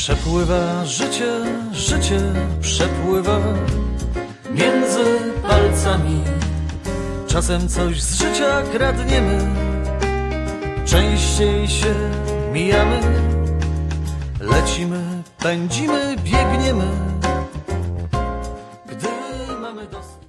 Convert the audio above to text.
Przepływa życie, życie przepływa między palcami. Czasem coś z życia kradniemy, częściej się mijamy. Lecimy, pędzimy, biegniemy.